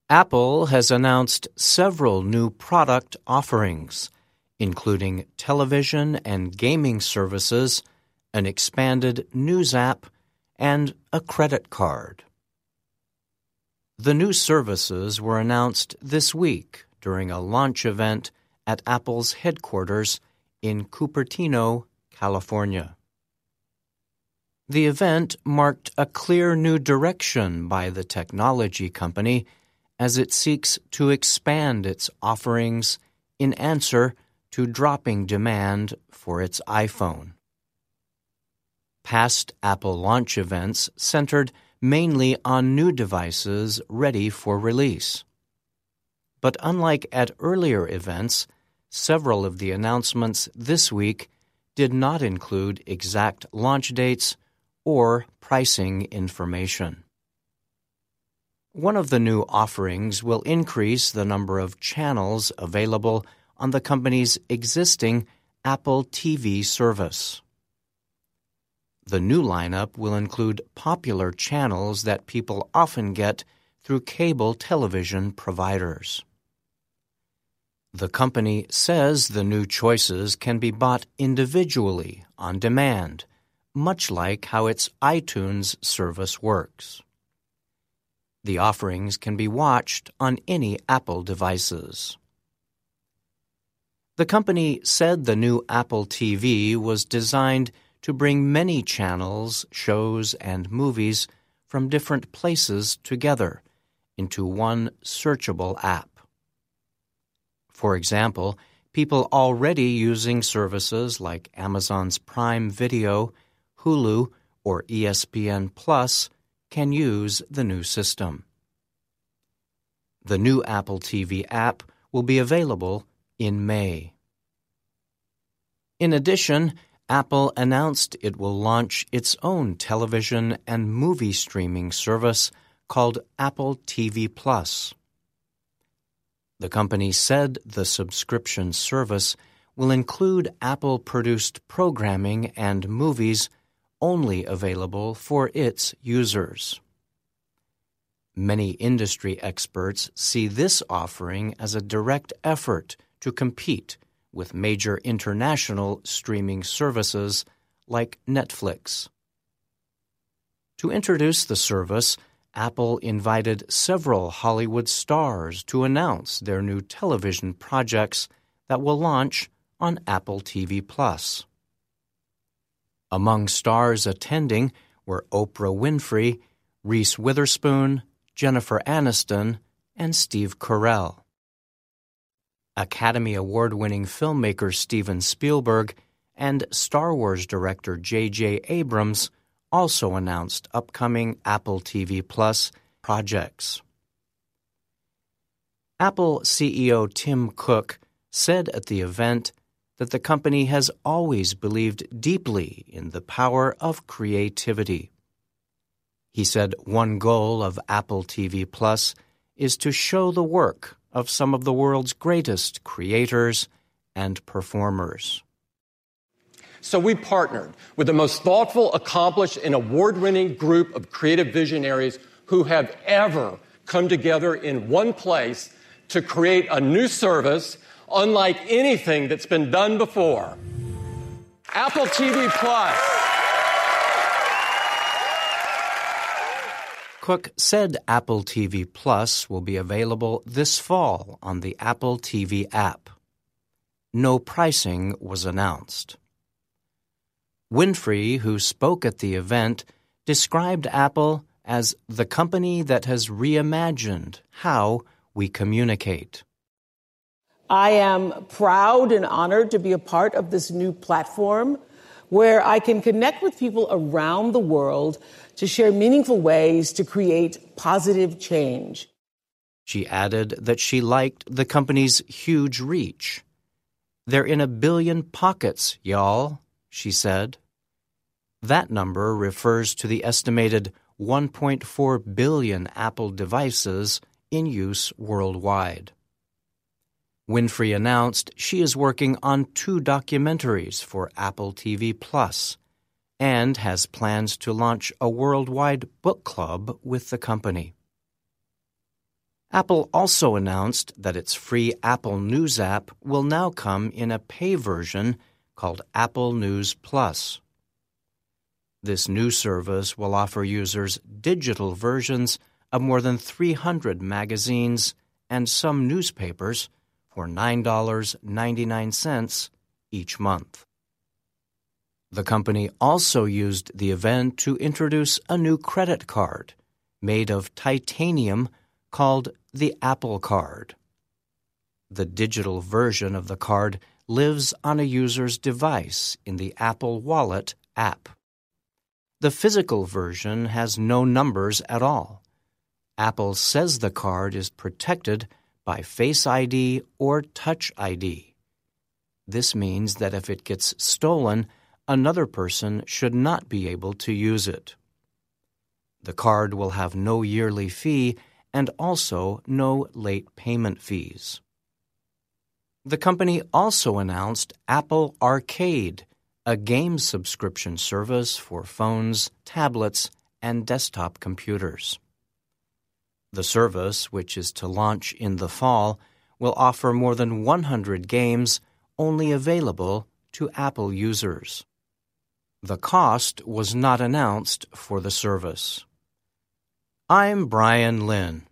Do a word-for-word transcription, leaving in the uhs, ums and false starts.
Apple has announced several new product offerings, including television and gaming services, an expanded news app, and a credit card. The new services were announced this week during a launch event at Apple's headquarters in Cupertino, California. The event marked a clear new direction by the technology company as it seeks to expand its offerings in answer to dropping demand for its iPhone. Past Apple launch events centered mainly on new devices ready for release. But unlike at earlier events, several of the announcements this week did not include exact launch dates or pricing information. One of the new offerings will increase the number of channels available on the company's existing Apple T V service. The new lineup will include popular channels that people often get through cable television providers. The company says the new choices can be bought individually on demand, much like how its iTunes service works. The offerings can be watched on any Apple devices. The company said the new Apple T V was designed to bring many channels, shows, and movies from different places together into one searchable app. For example, people already using services like Amazon's Prime Video, Hulu, or E S P N Plus can use the new system. The new Apple T V app will be available in May. In addition, Apple announced it will launch its own television and movie streaming service called Apple T V Plus. The company said the subscription service will include Apple-produced programming and movies only available for its users. Many industry experts see this offering as a direct effort to compete with major international streaming services like Netflix. To introduce the service, Apple invited several Hollywood stars to announce their new television projects that will launch on Apple T V Plus. Among stars attending were Oprah Winfrey, Reese Witherspoon, Jennifer Aniston, and Steve Carell. Academy Award-winning filmmaker Steven Spielberg and Star Wars director J J Abrams also announced upcoming Apple T V Plus projects. Apple C E O Tim Cook said at the event that the company has always believed deeply in the power of creativity. He said one goal of Apple T V Plus is to show the work of some of the world's greatest creators and performers. So we partnered with the most thoughtful, accomplished, and award-winning group of creative visionaries who have ever come together in one place to create a new service unlike anything that's been done before. Apple T V Plus. Cook said Apple T V Plus will be available this fall on the Apple T V app. No pricing was announced. Winfrey, who spoke at the event, described Apple as the company that has reimagined how we communicate. I am proud and honored to be a part of this new platform where I can connect with people around the world to share meaningful ways to create positive change. She added that she liked the company's huge reach. They're in a billion pockets, y'all, she said. That number refers to the estimated one point four billion Apple devices in use worldwide. Winfrey announced she is working on two documentaries for Apple T V Plus and has plans to launch a worldwide book club with the company. Apple also announced that its free Apple News app will now come in a pay version called Apple News Plus. This new service will offer users digital versions of more than three hundred magazines and some newspapers for nine dollars and ninety-nine cents each month. The company also used the event to introduce a new credit card made of titanium called the Apple Card. The digital version of the card lives on a user's device in the Apple Wallet app. The physical version has no numbers at all. Apple says the card is protected by Face I D or Touch I D. This means that if it gets stolen, another person should not be able to use it. The card will have no yearly fee and also no late payment fees. The company also announced Apple Arcade, a game subscription service for phones, tablets, and desktop computers. The service, which is to launch in the fall, will offer more than one hundred games only available to Apple users. The cost was not announced for the service. I'm Brian Lynn.